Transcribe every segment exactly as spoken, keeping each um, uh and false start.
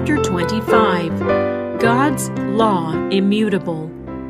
Chapter twenty-five. God's Law Immutable.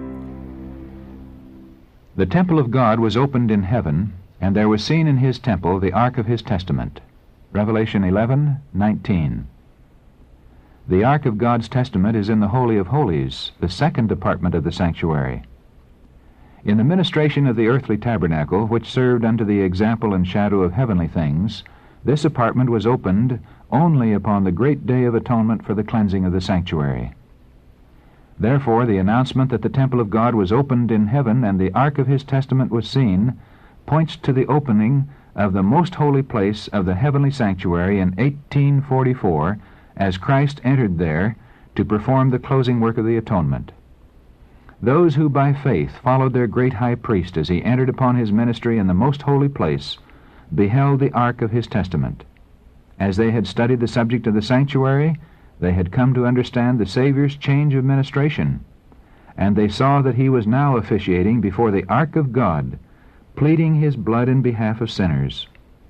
The temple of God was opened in heaven, and there was seen in his temple the ark of his testament. Revelation eleven nineteen. The ark of God's testament is in the Holy of Holies, the second department of the sanctuary. In the ministration of the earthly tabernacle, which served unto the example and shadow of heavenly things, this apartment was opened only upon the great day of atonement for the cleansing of the sanctuary. Therefore, the announcement that the temple of God was opened in heaven and the ark of his testament was seen points to the opening of the most holy place of the heavenly sanctuary in eighteen forty-four, as Christ entered there to perform the closing work of the atonement. Those who by faith followed their great high priest as he entered upon his ministry in the most holy place beheld the ark of his testament. As they had studied the subject of the sanctuary, they had come to understand the Savior's change of ministration, and they saw that he was now officiating before the ark of God, pleading his blood in behalf of sinners.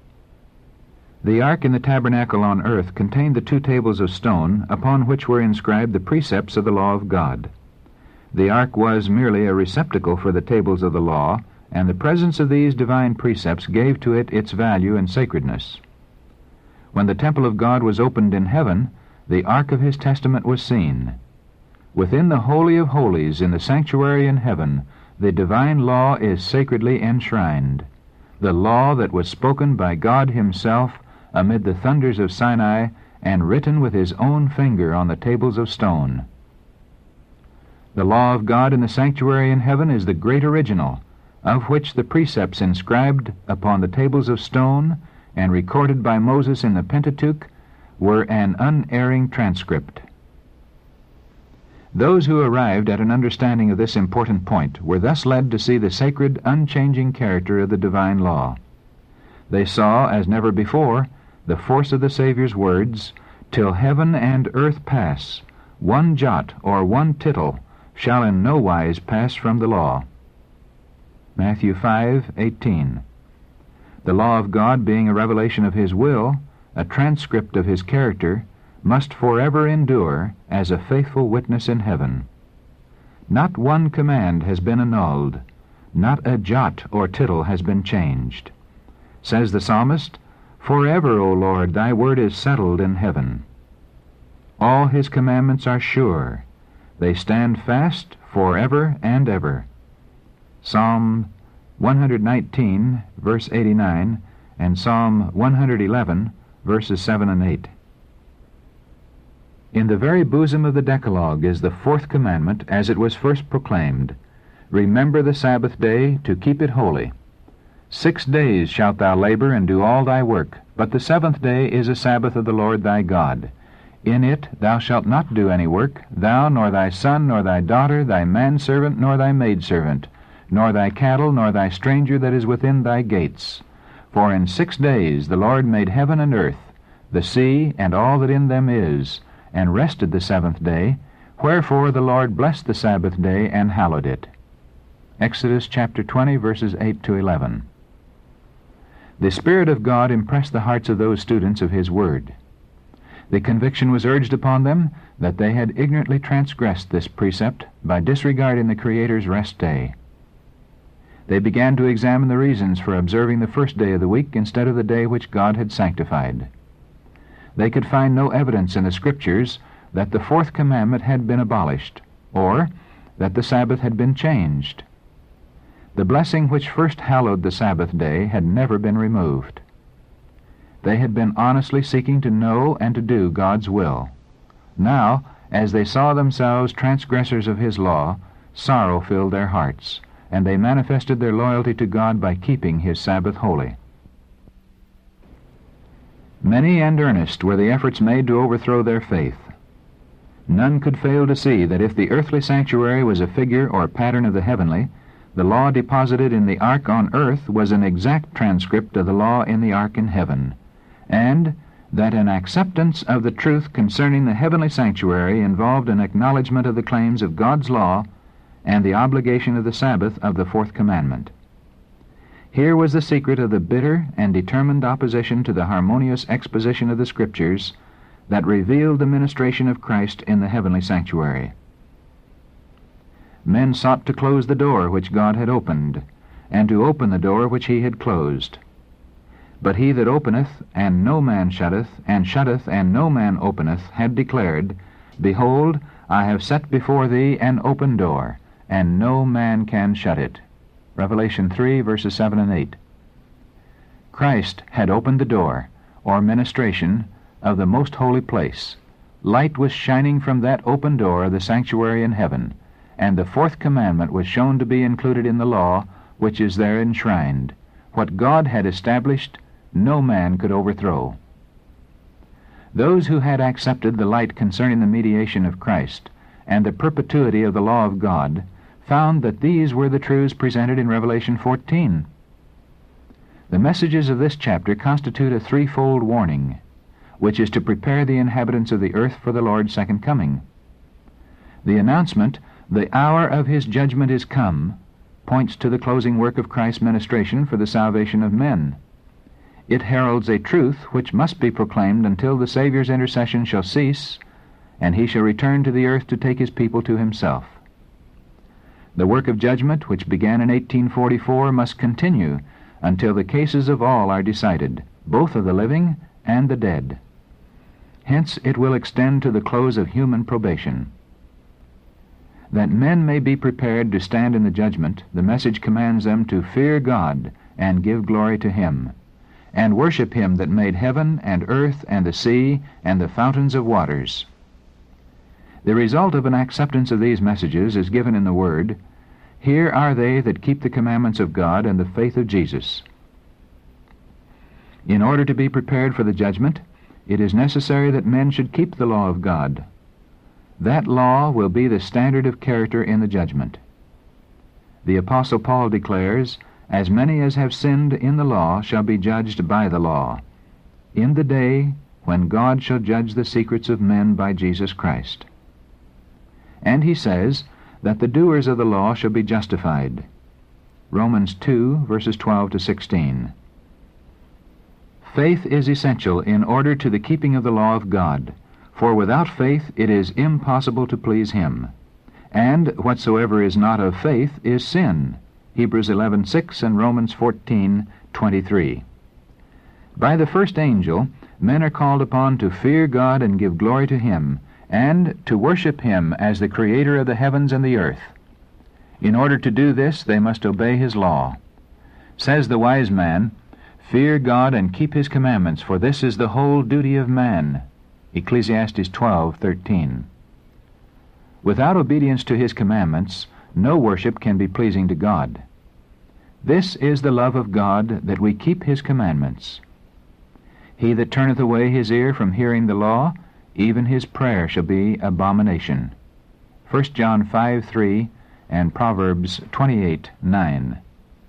The ark in the tabernacle on earth contained the two tables of stone upon which were inscribed the precepts of the law of God. The ark was merely a receptacle for the tables of the law, and the presence of these divine precepts gave to it its value and sacredness. When the temple of God was opened in heaven, the ark of his testament was seen. Within the Holy of Holies in the sanctuary in heaven, the divine law is sacredly enshrined, the law that was spoken by God himself amid the thunders of Sinai and written with his own finger on the tables of stone. The law of God in the sanctuary in heaven is the great original, of which the precepts inscribed upon the tables of stone and recorded by Moses in the Pentateuch were an unerring transcript. Those who arrived at an understanding of this important point were thus led to see the sacred, unchanging character of the divine law. They saw, as never before, the force of the Savior's words, "Till heaven and earth pass, one jot or one tittle shall in no wise pass from the law." Matthew five eighteen. The law of God, being a revelation of his will, a transcript of his character, must forever endure as a faithful witness in heaven. Not one command has been annulled, not a jot or tittle has been changed. Says the psalmist, "Forever, O Lord, thy word is settled in heaven." All his commandments are sure. They stand fast forever and ever. Psalm one nineteen, verse eighty-nine, and Psalm one eleven, verses seven and eight. In the very bosom of the Decalogue is the fourth commandment as it was first proclaimed, "Remember the Sabbath day to keep it holy. Six days shalt thou labor and do all thy work, but the seventh day is a Sabbath of the Lord thy God. In it thou shalt not do any work, thou, nor thy son, nor thy daughter, thy manservant, nor thy maidservant, nor thy cattle, nor thy stranger that is within thy gates. For in six days the Lord made heaven and earth, the sea, and all that in them is, and rested the seventh day. Wherefore the Lord blessed the Sabbath day and hallowed it." Exodus chapter twenty, verses eight to eleven. The Spirit of God impressed the hearts of those students of his word. The conviction was urged upon them that they had ignorantly transgressed this precept by disregarding the Creator's rest day. They began to examine the reasons for observing the first day of the week instead of the day which God had sanctified. They could find no evidence in the Scriptures that the fourth commandment had been abolished, or that the Sabbath had been changed. The blessing which first hallowed the Sabbath day had never been removed. They had been honestly seeking to know and to do God's will. Now, as they saw themselves transgressors of his law, sorrow filled their hearts, and they manifested their loyalty to God by keeping his Sabbath holy. Many and earnest were the efforts made to overthrow their faith. None could fail to see that if the earthly sanctuary was a figure or pattern of the heavenly, the law deposited in the ark on earth was an exact transcript of the law in the ark in heaven, and that an acceptance of the truth concerning the heavenly sanctuary involved an acknowledgment of the claims of God's law and the obligation of the Sabbath of the fourth commandment. Here was the secret of the bitter and determined opposition to the harmonious exposition of the Scriptures that revealed the ministration of Christ in the heavenly sanctuary. Men sought to close the door which God had opened, and to open the door which he had closed. But he that openeth, and no man shutteth, and shutteth, and no man openeth, had declared, Behold, I have set before thee an open door, and no man can shut it. Revelation three, verses seven and eight. Christ had opened the door, or ministration, of the most holy place. Light was shining from that open door of the sanctuary in heaven, and the fourth commandment was shown to be included in the law which is there enshrined. What God had established, no man could overthrow. Those who had accepted the light concerning the mediation of Christ and the perpetuity of the law of God found that these were the truths presented in Revelation fourteen. The messages of this chapter constitute a threefold warning, which is to prepare the inhabitants of the earth for the Lord's second coming. The announcement, The hour of his judgment is come, points to the closing work of Christ's ministration for the salvation of men. It heralds a truth which must be proclaimed until the Savior's intercession shall cease, and he shall return to the earth to take his people to himself. The work of judgment, which began in eighteen forty-four, must continue until the cases of all are decided, both of the living and the dead. Hence it will extend to the close of human probation. That men may be prepared to stand in the judgment, the message commands them to fear God and give glory to him, and worship him that made heaven and earth and the sea and the fountains of waters. The result of an acceptance of these messages is given in the Word, Here are they that keep the commandments of God and the faith of Jesus. In order to be prepared for the judgment, it is necessary that men should keep the law of God. That law will be the standard of character in the judgment. The Apostle Paul declares, As many as have sinned in the law shall be judged by the law, in the day when God shall judge the secrets of men by Jesus Christ. And he says that the doers of the law shall be justified. Romans two, verses twelve to sixteen. Faith is essential in order to the keeping of the law of God, for without faith it is impossible to please him. And whatsoever is not of faith is sin. Hebrews eleven six and Romans fourteen twenty-three. By the first angel, men are called upon to fear God and give glory to him, and to worship him as the Creator of the heavens and the earth. In order to do this, they must obey his law. Says the wise man, Fear God and keep his commandments, for this is the whole duty of man. Ecclesiastes twelve thirteen. Without obedience to his commandments, no worship can be pleasing to God. This is the love of God, that we keep his commandments. He that turneth away his ear from hearing the law, even his prayer shall be abomination. First John five three and Proverbs twenty-eight nine.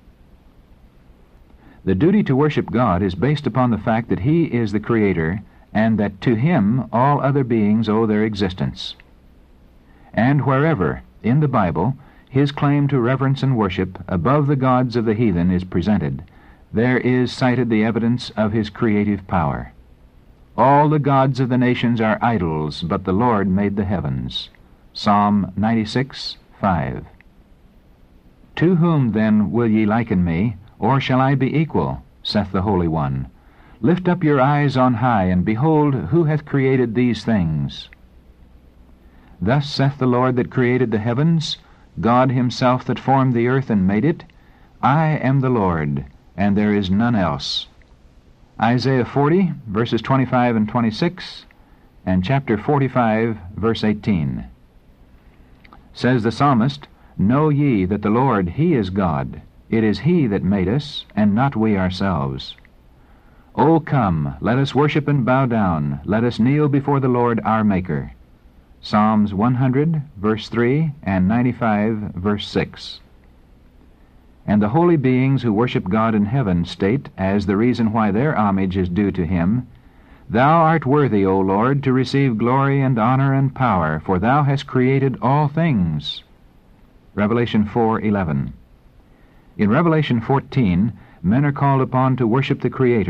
The duty to worship God is based upon the fact that he is the Creator, and that to him all other beings owe their existence. And wherever, in the Bible, his claim to reverence and worship above the gods of the heathen is presented, there is cited the evidence of his creative power. All the gods of the nations are idols, but the Lord made the heavens. Psalm ninety-six five. To whom then will ye liken me, or shall I be equal, saith the Holy One? Lift up your eyes on high, and behold, who hath created these things? Thus saith the Lord that created the heavens, God himself that formed the earth and made it, I am the Lord, and there is none else. Isaiah forty, verses twenty-five and twenty-six, and chapter forty-five, verse eighteen. Says the psalmist, Know ye that the Lord, he is God. It is he that made us, and not we ourselves. O come, let us worship and bow down. Let us kneel before the Lord our Maker. Psalms one hundred, verse three, and ninety-five, verse six. And the holy beings who worship God in heaven state, as the reason why their homage is due to him, Thou art worthy, O Lord, to receive glory and honor and power, for thou hast created all things. Revelation four eleven. In Revelation fourteen, men are called upon to worship the Creator,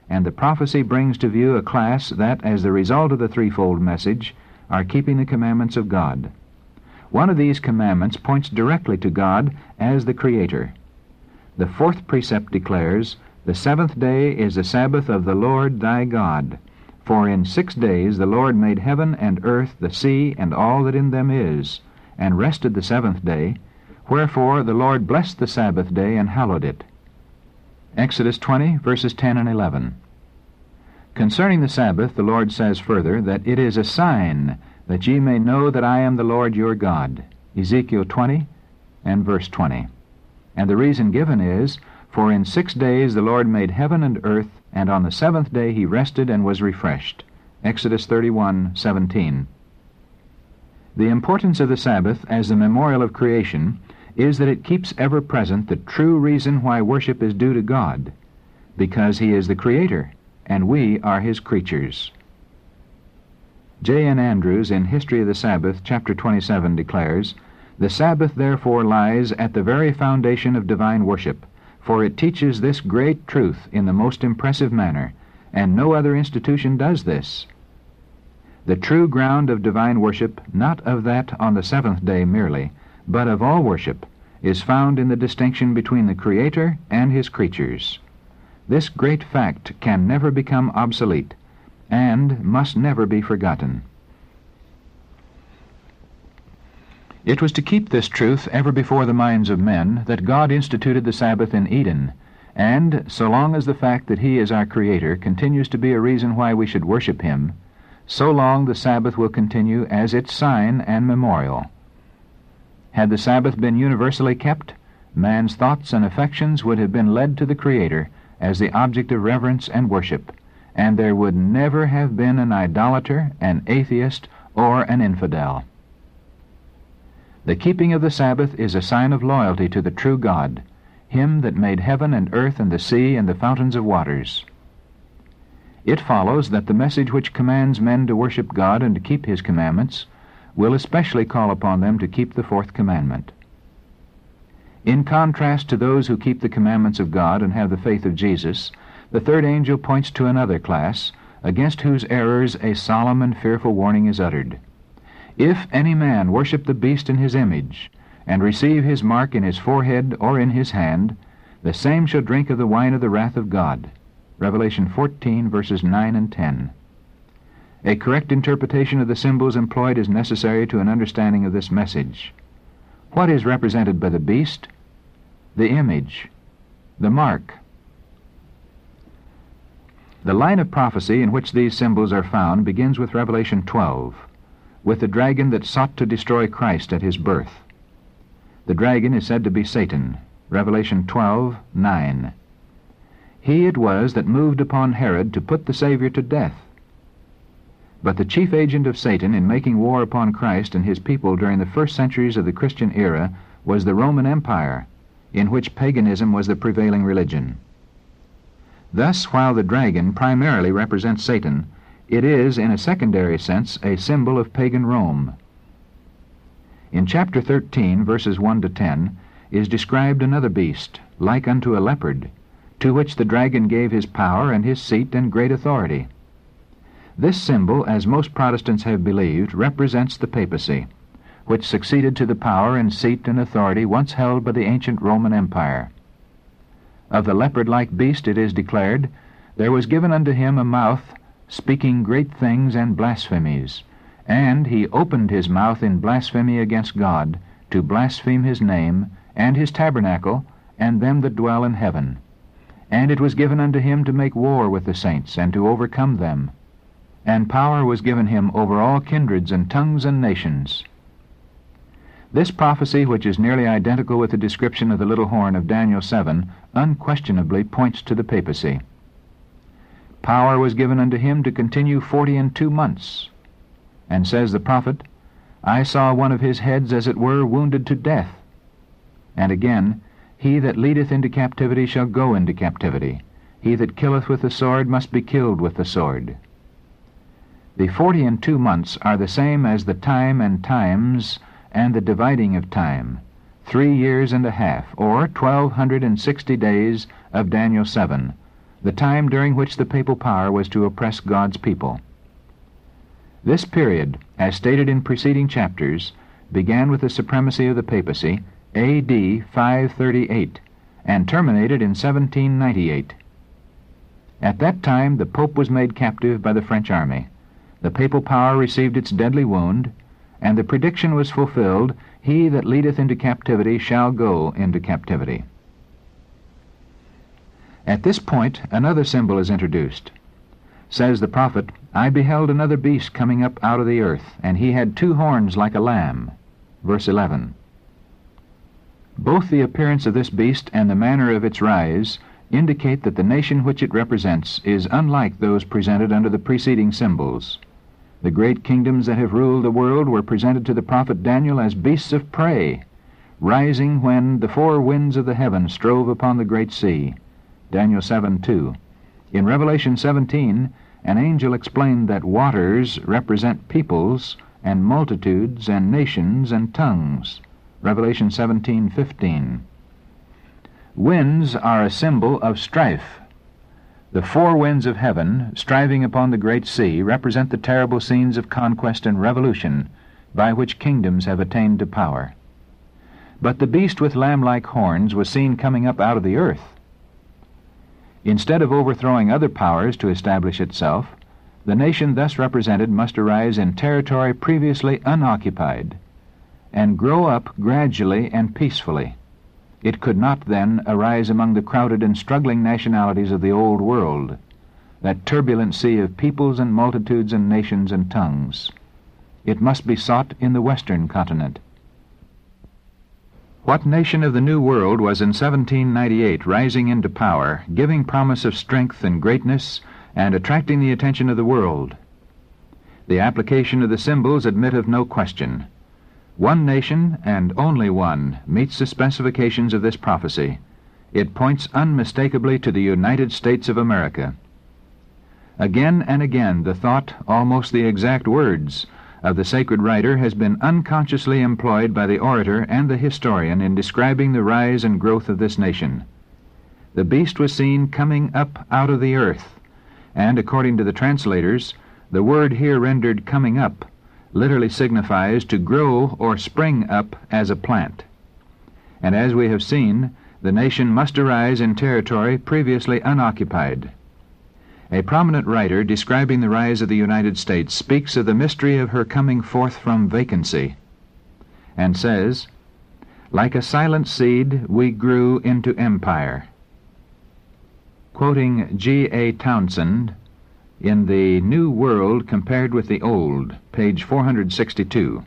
and the prophecy brings to view a class that, as the result of the threefold message, are keeping the commandments of God. One of these commandments points directly to God as the Creator. The fourth precept declares, "The seventh day is the Sabbath of the Lord thy God. For in six days the Lord made heaven and earth, the sea, and all that in them is, and rested the seventh day. Wherefore the Lord blessed the Sabbath day and hallowed it." Exodus twenty, verses ten and eleven. Concerning the Sabbath, the Lord says further that it is a sign that ye may know that I am the Lord your God. Ezekiel twenty and verse twenty. And the reason given is, "For in six days the Lord made heaven and earth, and on the seventh day he rested and was refreshed." Exodus thirty-one, seventeen. The importance of the Sabbath as the memorial of creation is that it keeps ever present the true reason why worship is due to God, because he is the Creator, and we are his creatures. J N Andrews, in History of the Sabbath, chapter twenty-seven, declares, "The Sabbath therefore lies at the very foundation of divine worship, for it teaches this great truth in the most impressive manner, and no other institution does this. The true ground of divine worship, not of that on the seventh day merely, but of all worship, is found in the distinction between the Creator and his creatures. This great fact can never become obsolete, and must never be forgotten." It was to keep this truth ever before the minds of men that God instituted the Sabbath in Eden, and so long as the fact that he is our Creator continues to be a reason why we should worship him, so long the Sabbath will continue as its sign and memorial. Had the Sabbath been universally kept, man's thoughts and affections would have been led to the Creator as the object of reverence and worship, and there would never have been an idolater, an atheist, or an infidel. The keeping of the Sabbath is a sign of loyalty to the true God, him that made heaven and earth and the sea and the fountains of waters. It follows that the message which commands men to worship God and to keep his commandments will especially call upon them to keep the fourth commandment. In contrast to those who keep the commandments of God and have the faith of Jesus, the third angel points to another class, against whose errors a solemn and fearful warning is uttered. "If any man worship the beast in his image, and receive his mark in his forehead or in his hand, the same shall drink of the wine of the wrath of God." Revelation fourteen, verses nine and ten. A correct interpretation of the symbols employed is necessary to an understanding of this message. What is represented by the beast? The image, the mark. The line of prophecy in which these symbols are found begins with Revelation twelve, with the dragon that sought to destroy Christ at his birth. The dragon is said to be Satan. Revelation twelve, nine. He it was that moved upon Herod to put the Savior to death. But the chief agent of Satan in making war upon Christ and his people during the first centuries of the Christian era was the Roman Empire, in which paganism was the prevailing religion. Thus, while the dragon primarily represents Satan, it is, in a secondary sense, a symbol of pagan Rome. In chapter thirteen, verses one to ten, is described another beast, like unto a leopard, to which the dragon gave his power and his seat and great authority. This symbol, as most Protestants have believed, represents the papacy, which succeeded to the power and seat and authority once held by the ancient Roman Empire. Of the leopard-like beast it is declared, "There was given unto him a mouth, speaking great things and blasphemies, and he opened his mouth in blasphemy against God, to blaspheme his name, and his tabernacle, and them that dwell in heaven. And it was given unto him to make war with the saints, and to overcome them. And power was given him over all kindreds and tongues and nations." This prophecy, which is nearly identical with the description of the little horn of Daniel seven, unquestionably points to the papacy. Power was given unto him to continue forty and two months. And says the prophet, "I saw one of his heads as it were wounded to death." And again, "He that leadeth into captivity shall go into captivity. He that killeth with the sword must be killed with the sword." The forty and two months are the same as the time and times and the dividing of time, three years and a half, or twelve hundred and sixty days of Daniel seven, the time during which the papal power was to oppress God's people. This period, as stated in preceding chapters, began with the supremacy of the papacy, A D five thirty-eight, and terminated in seventeen ninety-eight. At that time the Pope was made captive by the French army. The papal power received its deadly wound, and the prediction was fulfilled, "He that leadeth into captivity shall go into captivity." At this point another symbol is introduced. Says the prophet, "I beheld another beast coming up out of the earth, and he had two horns like a lamb." Verse eleven. Both the appearance of this beast and the manner of its rise indicate that the nation which it represents is unlike those presented under the preceding symbols. The great kingdoms that have ruled the world were presented to the prophet Daniel as beasts of prey, rising when the four winds of the heaven strove upon the great sea. Daniel seven two. In Revelation seventeen, an angel explained that waters represent peoples and multitudes and nations and tongues. Revelation seventeen fifteen. Winds are a symbol of strife. The four winds of heaven, striving upon the great sea, represent the terrible scenes of conquest and revolution by which kingdoms have attained to power. But the beast with lamb-like horns was seen coming up out of the earth. Instead of overthrowing other powers to establish itself, the nation thus represented must arise in territory previously unoccupied, and grow up gradually and peacefully. It could not then arise among the crowded and struggling nationalities of the old world, that turbulent sea of peoples and multitudes and nations and tongues. It must be sought in the western continent. What nation of the New World was in seventeen ninety-eight rising into power, giving promise of strength and greatness, and attracting the attention of the world? The application of the symbols admit of no question. One nation, and only one, meets the specifications of this prophecy. It points unmistakably to the United States of America. Again and again the thought, almost the exact words, of the sacred writer has been unconsciously employed by the orator and the historian in describing the rise and growth of this nation. The beast was seen coming up out of the earth, and according to the translators, the word here rendered coming up literally signifies to grow or spring up as a plant. And as we have seen, the nation must arise in territory previously unoccupied. A prominent writer describing the rise of the United States speaks of the mystery of her coming forth from vacancy, and says, "Like a silent seed we grew into empire." Quoting G A Townsend in The New World Compared with the Old, page four hundred sixty-two.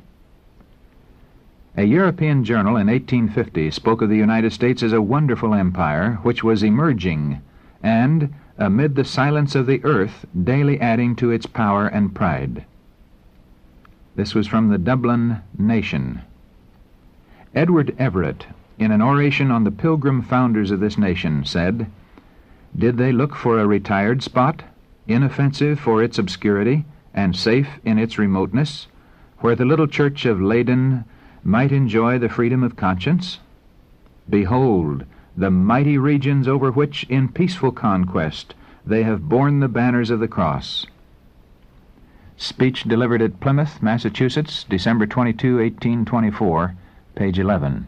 A European journal in eighteen fifty spoke of the United States as a wonderful empire which was emerging and, amid the silence of the earth, daily adding to its power and pride. This was from the Dublin Nation. Edward Everett, in an oration on the Pilgrim founders of this nation, said, "Did they look for a retired spot, inoffensive for its obscurity, and safe in its remoteness, where the little church of Leyden might enjoy the freedom of conscience? Behold, the mighty regions over which, in peaceful conquest, they have borne the banners of the cross." Speech delivered at Plymouth, Massachusetts, December twenty-second, eighteen twenty-four, page eleven.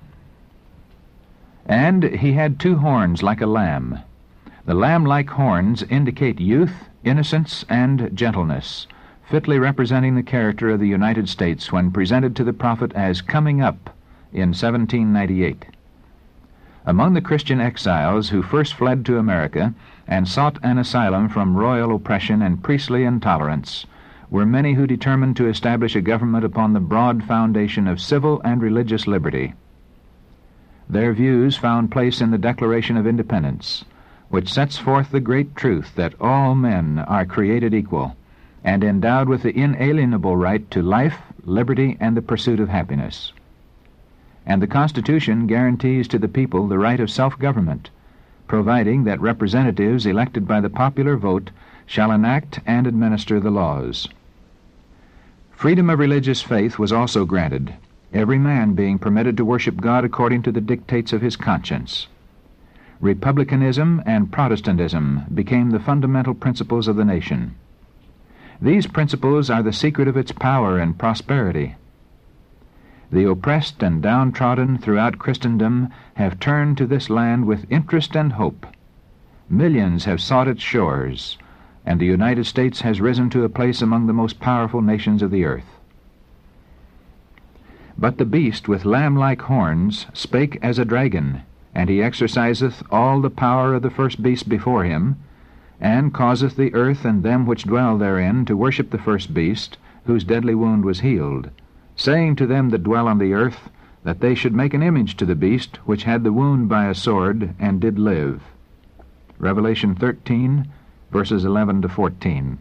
"And he had two horns like a lamb. The lamb-like horns indicate youth, innocence, and gentleness, fitly representing the character of the United States when presented to the prophet as coming up in seventeen ninety-eight. Among the Christian exiles who first fled to America and sought an asylum from royal oppression and priestly intolerance were many who determined to establish a government upon the broad foundation of civil and religious liberty. Their views found place in the Declaration of Independence, which sets forth the great truth that all men are created equal and endowed with the inalienable right to life, liberty, and the pursuit of happiness. And the Constitution guarantees to the people the right of self-government, providing that representatives elected by the popular vote shall enact and administer the laws. Freedom of religious faith was also granted, every man being permitted to worship God according to the dictates of his conscience. Republicanism and Protestantism became the fundamental principles of the nation. These principles are the secret of its power and prosperity. The oppressed and downtrodden throughout Christendom have turned to this land with interest and hope. Millions have sought its shores, and the United States has risen to a place among the most powerful nations of the earth. But the beast with lamb-like horns spake as a dragon, and he exerciseth all the power of the first beast before him, and causeth the earth and them which dwell therein to worship the first beast, whose deadly wound was healed, saying to them that dwell on the earth, that they should make an image to the beast, which had the wound by a sword, and did live. Revelation thirteen, verses eleven to fourteen.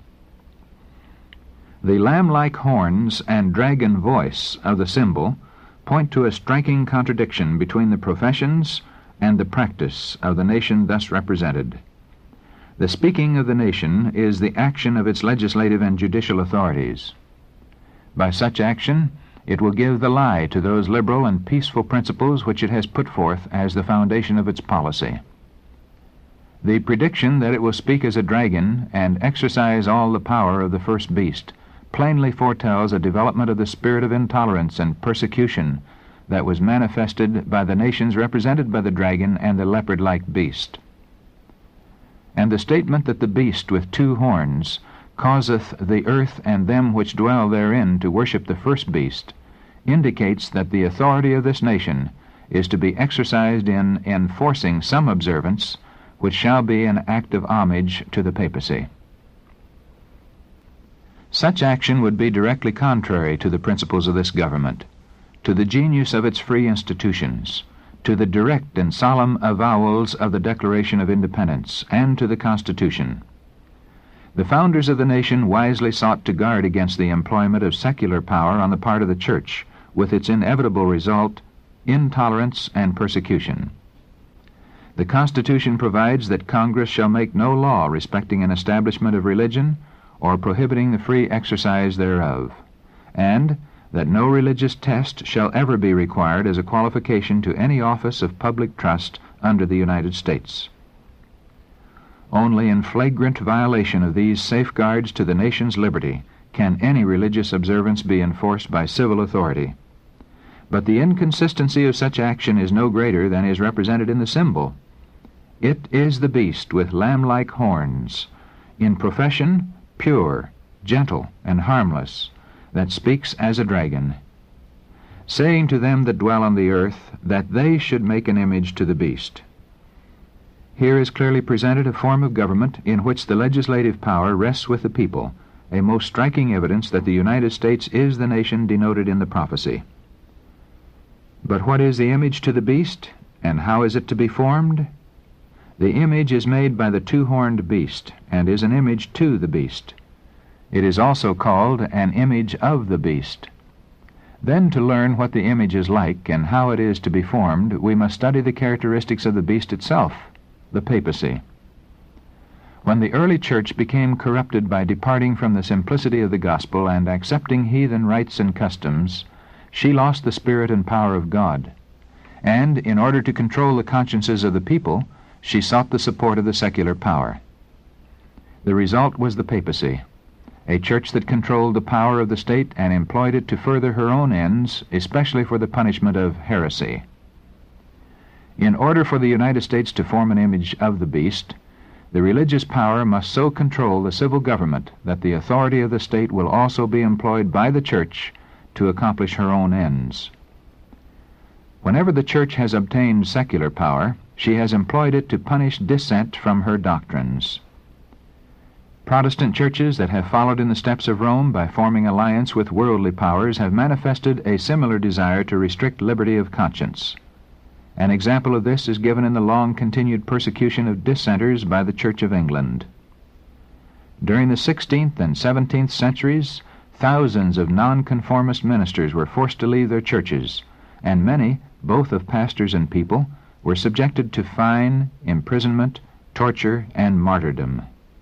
The lamb-like horns and dragon voice of the symbol point to a striking contradiction between the professions and the practice of the nation thus represented. The speaking of the nation is the action of its legislative and judicial authorities. By such action, it will give the lie to those liberal and peaceful principles which it has put forth as the foundation of its policy. The prediction that it will speak as a dragon and exercise all the power of the first beast plainly foretells a development of the spirit of intolerance and persecution that was manifested by the nations represented by the dragon and the leopard-like beast. And the statement that the beast with two horns causeth the earth and them which dwell therein to worship the first beast indicates that the authority of this nation is to be exercised in enforcing some observance which shall be an act of homage to the papacy. Such action would be directly contrary to the principles of this government, to the genius of its free institutions, to the direct and solemn avowals of the Declaration of Independence, and to the Constitution. The founders of the nation wisely sought to guard against the employment of secular power on the part of the Church, with its inevitable result, intolerance and persecution. The Constitution provides that Congress shall make no law respecting an establishment of religion or prohibiting the free exercise thereof, and that no religious test shall ever be required as a qualification to any office of public trust under the United States. Only in flagrant violation of these safeguards to the nation's liberty can any religious observance be enforced by civil authority. But the inconsistency of such action is no greater than is represented in the symbol. It is the beast with lamb-like horns, in profession pure, gentle, and harmless, that speaks as a dragon, saying to them that dwell on the earth that they should make an image to the beast. Here is clearly presented a form of government in which the legislative power rests with the people, a most striking evidence that the United States is the nation denoted in the prophecy. But what is the image to the beast, and how is it to be formed? The image is made by the two-horned beast, and is an image to the beast. It is also called an image of the beast. Then, to learn what the image is like and how it is to be formed, we must study the characteristics of the beast itself, the papacy. When the early church became corrupted by departing from the simplicity of the gospel and accepting heathen rites and customs, she lost the spirit and power of God, and, in order to control the consciences of the people, she sought the support of the secular power. The result was the papacy, a church that controlled the power of the state and employed it to further her own ends, especially for the punishment of heresy. In order for the United States to form an image of the beast, the religious power must so control the civil government that the authority of the state will also be employed by the church to accomplish her own ends. Whenever the church has obtained secular power, she has employed it to punish dissent from her doctrines. Protestant churches that have followed in the steps of Rome by forming alliance with worldly powers have manifested a similar desire to restrict liberty of conscience. An example of this is given in the long-continued persecution of dissenters by the Church of England. During the sixteenth and seventeenth centuries, thousands of nonconformist ministers were forced to leave their churches, and many, both of pastors and people, were subjected to fine, imprisonment, torture, and martyrdom.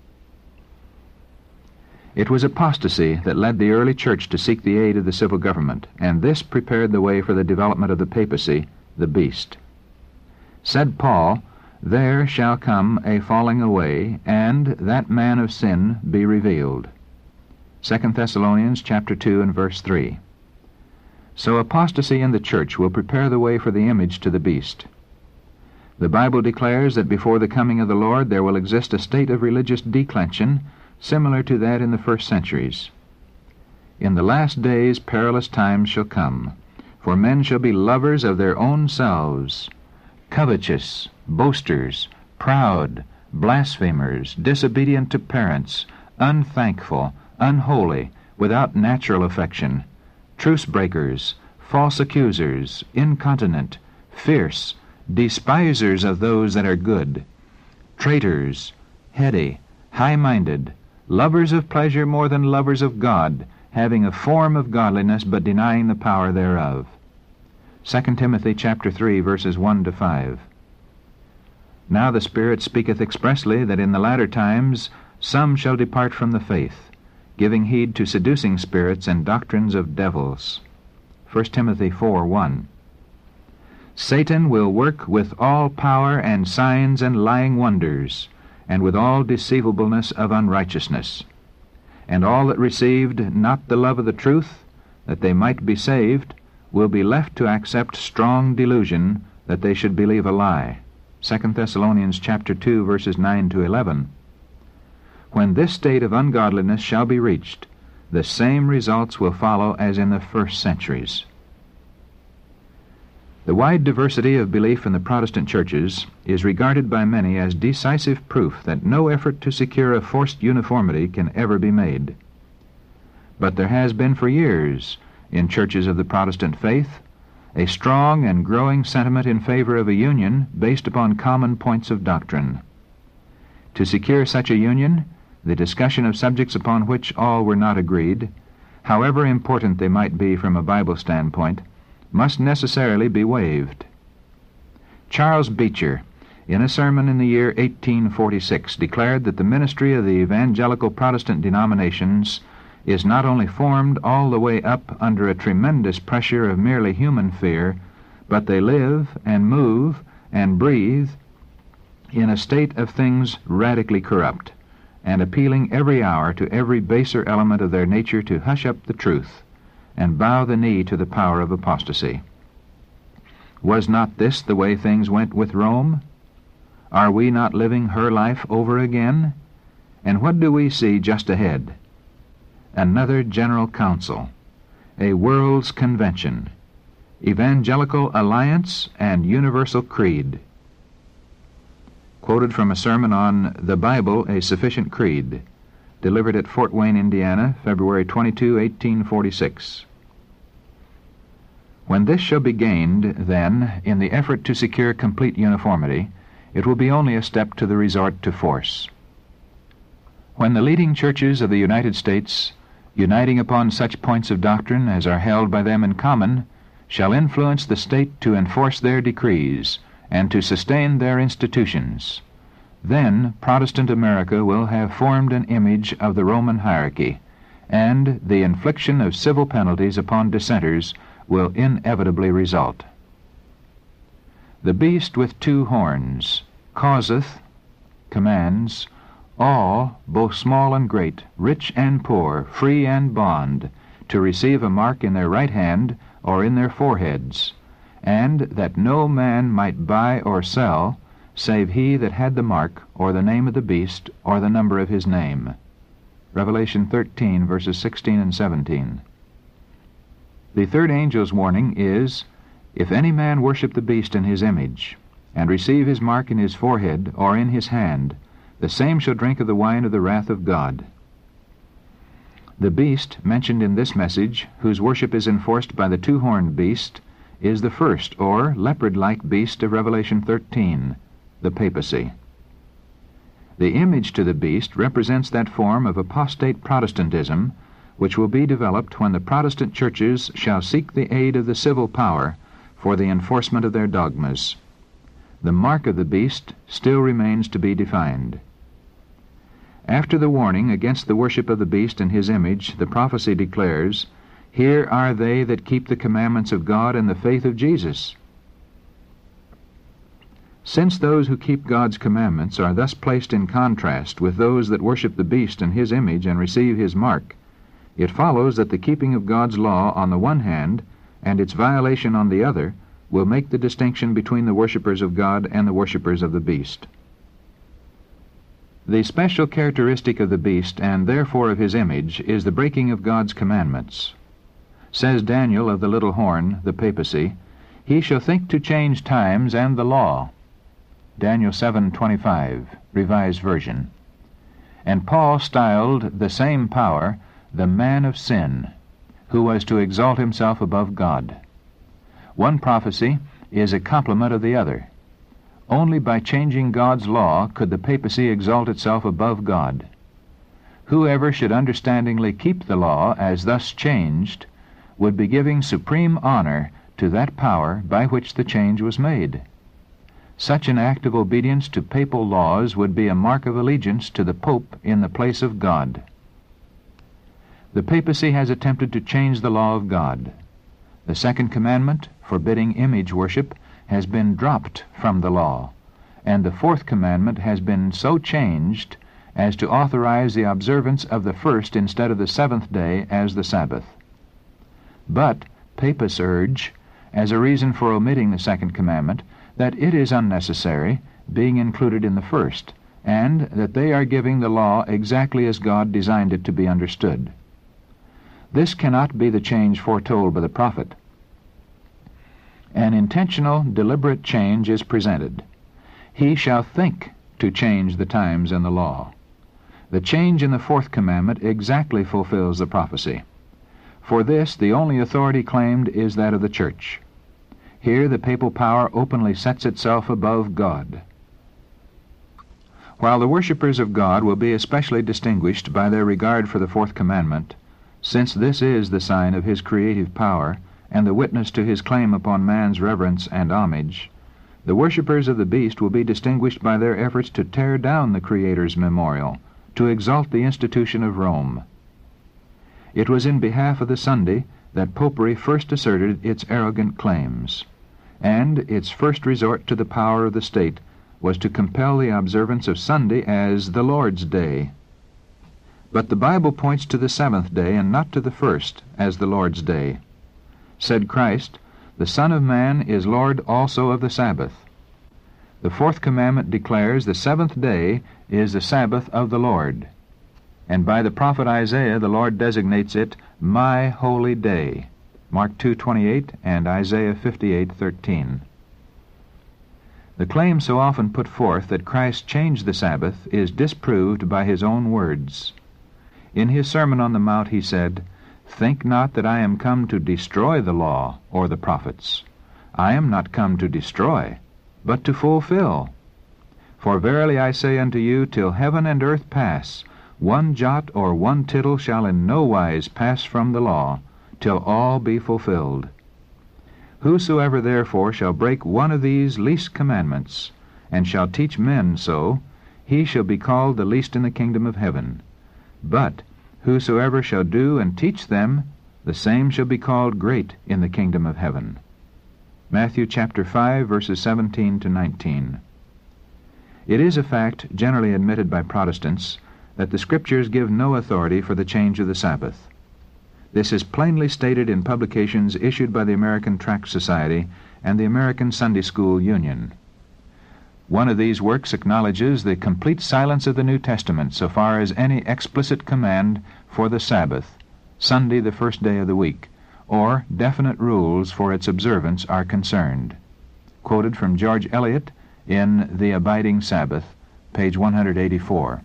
It was apostasy that led the early church to seek the aid of the civil government, and this prepared the way for the development of the papacy, the beast. Said Paul, There shall come a falling away, and that man of sin be revealed. Second Thessalonians chapter two and verse three. So apostasy in the church will prepare the way for the image to the beast. The Bible declares that before the coming of the Lord there will exist a state of religious declension similar to that in the first centuries. In the last days perilous times shall come, for men shall be lovers of their own selves, covetous, boasters, proud, blasphemers, disobedient to parents, unthankful, unholy, without natural affection, truce breakers, false accusers, incontinent, fierce, despisers of those that are good, traitors, heady, high-minded, lovers of pleasure more than lovers of God, having a form of godliness but denying the power thereof. Second Timothy chapter three, verses one to five. Now the Spirit speaketh expressly that in the latter times some shall depart from the faith, giving heed to seducing spirits and doctrines of devils. First Timothy four one. Satan will work with all power and signs and lying wonders, and with all deceivableness of unrighteousness. And all that received not the love of the truth, that they might be saved, will be left to accept strong delusion, that they should believe a lie. Second Thessalonians chapter two, verses nine to eleven. When this state of ungodliness shall be reached, the same results will follow as in the first centuries. The wide diversity of belief in the Protestant churches is regarded by many as decisive proof that no effort to secure a forced uniformity can ever be made. But there has been for years, in churches of the Protestant faith, a strong and growing sentiment in favor of a union based upon common points of doctrine. To secure such a union, the discussion of subjects upon which all were not agreed, however important they might be from a Bible standpoint, must necessarily be waived. Charles Beecher, in a sermon in the year eighteen forty-six, declared that the ministry of the evangelical Protestant denominations is not only formed all the way up under a tremendous pressure of merely human fear, but they live and move and breathe in a state of things radically corrupt, and appealing every hour to every baser element of their nature to hush up the truth and bow the knee to the power of apostasy. Was not this the way things went with Rome? Are we not living her life over again? And what do we see just ahead? Another General Council, a World's Convention, Evangelical Alliance, and Universal Creed. Quoted from a sermon on The Bible, a Sufficient Creed, delivered at Fort Wayne, Indiana, February twenty-second, eighteen forty-six. When this shall be gained, then, in the effort to secure complete uniformity, it will be only a step to the resort to force. When the leading churches of the United States, uniting upon such points of doctrine as are held by them in common, shall influence the state to enforce their decrees and to sustain their institutions, then Protestant America will have formed an image of the Roman hierarchy, and the infliction of civil penalties upon dissenters will inevitably result. The beast with two horns causeth, commands, all, both small and great, rich and poor, free and bond, to receive a mark in their right hand or in their foreheads, and that no man might buy or sell, save he that had the mark, or the name of the beast, or the number of his name. Revelation thirteen, verses sixteen and seventeen. The third angel's warning is, if any man worship the beast in his image, and receive his mark in his forehead or in his hand, the same shall drink of the wine of the wrath of God. The beast mentioned in this message, whose worship is enforced by the two-horned beast, is the first, or leopard-like beast of Revelation thirteen, the papacy. The image to the beast represents that form of apostate Protestantism which will be developed when the Protestant churches shall seek the aid of the civil power for the enforcement of their dogmas. The mark of the beast still remains to be defined. After the warning against the worship of the beast and his image, the prophecy declares, "Here are they that keep the commandments of God and the faith of Jesus." Since those who keep God's commandments are thus placed in contrast with those that worship the beast in his image and receive his mark, it follows that the keeping of God's law on the one hand and its violation on the other will make the distinction between the worshippers of God and the worshippers of the beast. The special characteristic of the beast, and therefore of his image, is the breaking of God's commandments. Says Daniel of the little horn, the papacy, "He shall think to change times and the law." Daniel seven twenty-five, Revised Version. And Paul styled the same power the man of sin, who was to exalt himself above God. One prophecy is a complement of the other. Only by changing God's law could the papacy exalt itself above God. Whoever should understandingly keep the law as thus changed would be giving supreme honor to that power by which the change was made. Such an act of obedience to papal laws would be a mark of allegiance to the Pope in the place of God. The papacy has attempted to change the law of God. The second commandment, forbidding image worship, has been dropped from the law, and the fourth commandment has been so changed as to authorize the observance of the first instead of the seventh day as the Sabbath. But papists urge, as a reason for omitting the second commandment, that it is unnecessary, being included in the first, and that they are giving the law exactly as God designed it to be understood. This cannot be the change foretold by the prophet. An intentional, deliberate change is presented. He shall think to change the times and the law. The change in the fourth commandment exactly fulfills the prophecy. For this, the only authority claimed is that of the church. Here the papal power openly sets itself above God. While the worshippers of God will be especially distinguished by their regard for the fourth commandment, since this is the sign of his creative power and the witness to his claim upon man's reverence and homage, the worshippers of the beast will be distinguished by their efforts to tear down the Creator's memorial, to exalt the institution of Rome. It was in behalf of the Sunday that Popery first asserted its arrogant claims, and its first resort to the power of the state was to compel the observance of Sunday as the Lord's Day. But the Bible points to the seventh day and not to the first as the Lord's Day. Said Christ, "The Son of Man is Lord also of the Sabbath." The fourth commandment declares the seventh day is the Sabbath of the Lord, and by the prophet Isaiah the Lord designates it my holy day, Mark two twenty-eight and Isaiah fifty-eight thirteen. The claim so often put forth that Christ changed the Sabbath is disproved by his own words. In his Sermon on the Mount he said, "Think not that I am come to destroy the law or the prophets. I am not come to destroy, but to fulfill. For verily I say unto you, till heaven and earth pass, one jot or one tittle shall in no wise pass from the law, till all be fulfilled. Whosoever therefore shall break one of these least commandments, and shall teach men so, he shall be called the least in the kingdom of heaven. But whosoever shall do and teach them, the same shall be called great in the kingdom of heaven." Matthew chapter five, verses seventeen to nineteen. It is a fact generally admitted by Protestants that the Scriptures give no authority for the change of the Sabbath. This is plainly stated in publications issued by the American Tract Society and the American Sunday School Union. One of these works acknowledges the complete silence of the New Testament so far as any explicit command for the Sabbath, Sunday the first day of the week, or definite rules for its observance are concerned. Quoted from George Eliot in The Abiding Sabbath, page one hundred eighty-four.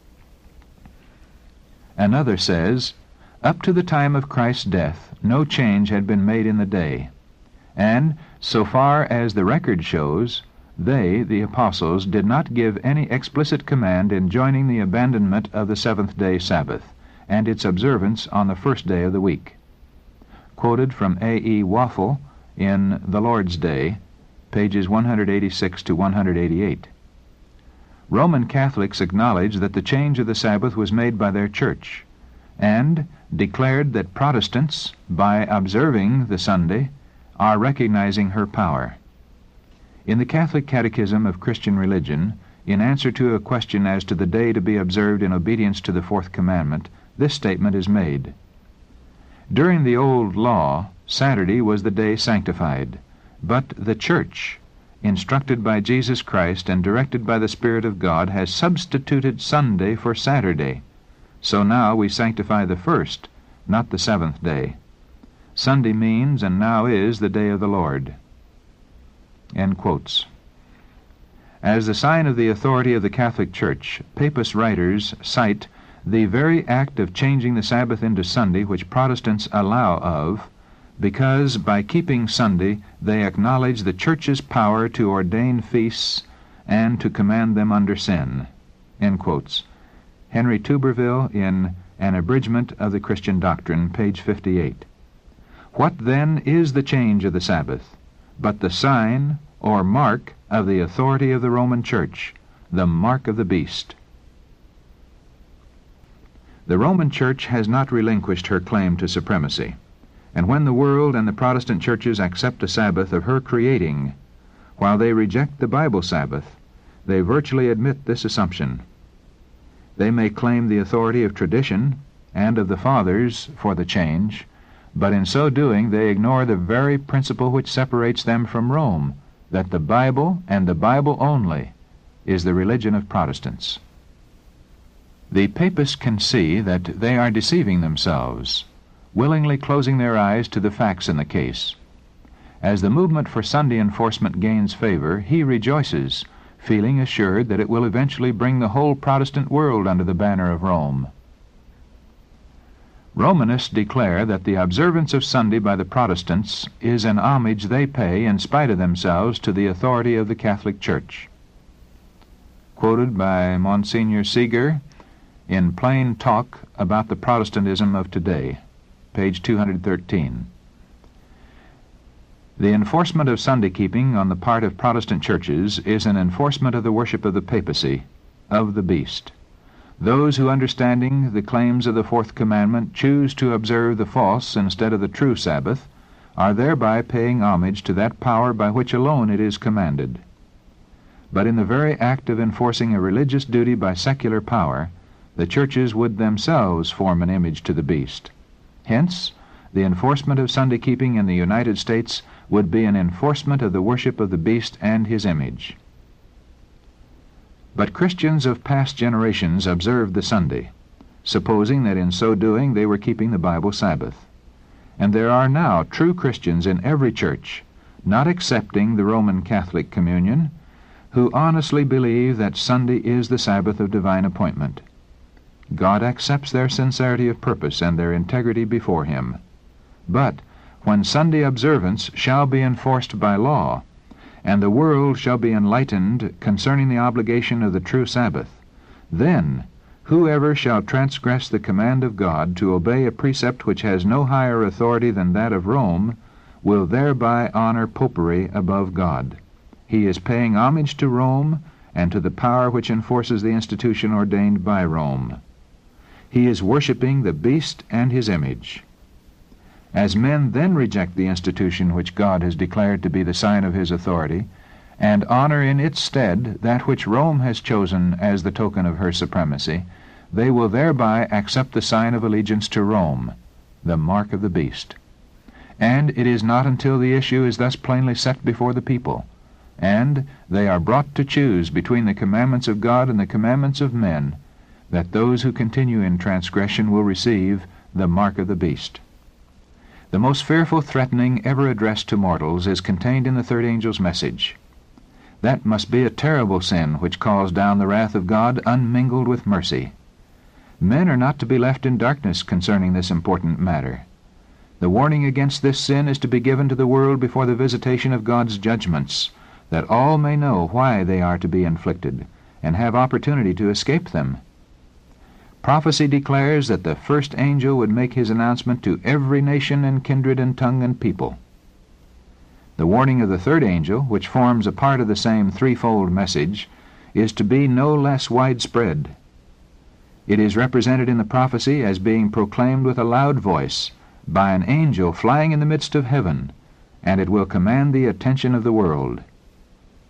Another says, "Up to the time of Christ's death, no change had been made in the day, and, so far as the record shows, they, the apostles, did not give any explicit command enjoining the abandonment of the seventh-day Sabbath, and its observance on the first day of the week." Quoted from A E Waffle in The Lord's Day, pages one hundred eighty-six to one hundred eighty-eight. Roman Catholics acknowledge that the change of the Sabbath was made by their church, and declared that Protestants, by observing the Sunday, are recognizing her power. In the Catholic Catechism of Christian Religion, in answer to a question as to the day to be observed in obedience to the fourth commandment, this statement is made. During the old law, Saturday was the day sanctified, but the Church, instructed by Jesus Christ and directed by the Spirit of God, has substituted Sunday for Saturday. So now we sanctify the first, not the seventh day. Sunday means and now is the day of the Lord. End quotes. As the sign of the authority of the Catholic Church, Papist writers cite the very act of changing the Sabbath into Sunday which Protestants allow of, because by keeping Sunday they acknowledge the Church's power to ordain feasts and to command them under sin. End quotes. Henry Tuberville in An Abridgment of the Christian Doctrine, page fifty-eight. What then is the change of the Sabbath, but the sign or mark of the authority of the Roman Church, the mark of the beast? The Roman Church has not relinquished her claim to supremacy, and when the world and the Protestant churches accept a Sabbath of her creating, while they reject the Bible Sabbath, they virtually admit this assumption. They may claim the authority of tradition and of the Fathers for the change, but in so doing they ignore the very principle which separates them from Rome, that the Bible, and the Bible only, is the religion of Protestants. The Papists can see that they are deceiving themselves, willingly closing their eyes to the facts in the case. As the movement for Sunday enforcement gains favor, he rejoices, feeling assured that it will eventually bring the whole Protestant world under the banner of Rome. Romanists declare that the observance of Sunday by the Protestants is an homage they pay in spite of themselves to the authority of the Catholic Church. Quoted by Monsignor Seeger in Plain Talk About the Protestantism of Today, page two hundred thirteen. The enforcement of Sunday keeping on the part of Protestant churches is an enforcement of the worship of the papacy, of the beast. Those who, understanding the claims of the fourth commandment, choose to observe the false instead of the true Sabbath, are thereby paying homage to that power by which alone it is commanded. But in the very act of enforcing a religious duty by secular power, the churches would themselves form an image to the beast. Hence, the enforcement of Sunday keeping in the United States would be an enforcement of the worship of the beast and his image. But Christians of past generations observed the Sunday, supposing that in so doing they were keeping the Bible Sabbath. And there are now true Christians in every church, not excepting the Roman Catholic Communion, who honestly believe that Sunday is the Sabbath of divine appointment. God accepts their sincerity of purpose and their integrity before Him. But when Sunday observance shall be enforced by law, and the world shall be enlightened concerning the obligation of the true Sabbath, then whoever shall transgress the command of God to obey a precept which has no higher authority than that of Rome will thereby honor popery above God. He is paying homage to Rome and to the power which enforces the institution ordained by Rome. He is worshiping the beast and his image. As men then reject the institution which God has declared to be the sign of His authority, and honor in its stead that which Rome has chosen as the token of her supremacy, they will thereby accept the sign of allegiance to Rome, the mark of the beast. And it is not until the issue is thus plainly set before the people, and they are brought to choose between the commandments of God and the commandments of men, that those who continue in transgression will receive the mark of the beast. The most fearful threatening ever addressed to mortals is contained in the third angel's message. That must be a terrible sin which calls down the wrath of God unmingled with mercy. Men are not to be left in darkness concerning this important matter. The warning against this sin is to be given to the world before the visitation of God's judgments, that all may know why they are to be inflicted, and have opportunity to escape them. Prophecy declares that the first angel would make his announcement to every nation and kindred and tongue and people. The warning of the third angel, which forms a part of the same threefold message, is to be no less widespread. It is represented in the prophecy as being proclaimed with a loud voice by an angel flying in the midst of heaven, and it will command the attention of the world.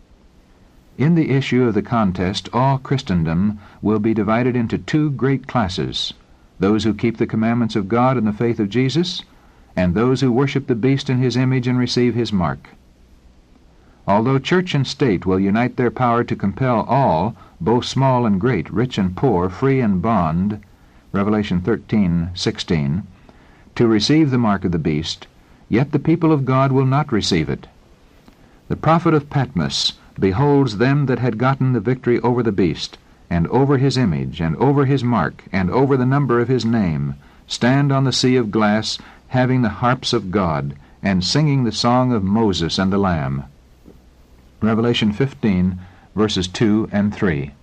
In the issue of the contest, all Christendom will be divided into two great classes, those who keep the commandments of God and the faith of Jesus, and those who worship the beast in his image and receive his mark. Although church and state will unite their power to compel all, both small and great, rich and poor, free and bond, Revelation thirteen sixteen, to receive the mark of the beast, yet the people of God will not receive it. The prophet of Patmos beholds them that had gotten the victory over the beast, and over his image, and over his mark, and over the number of his name, stand on the sea of glass, having the harps of God, and singing the song of Moses and the Lamb. Revelation fifteen, verses two and three.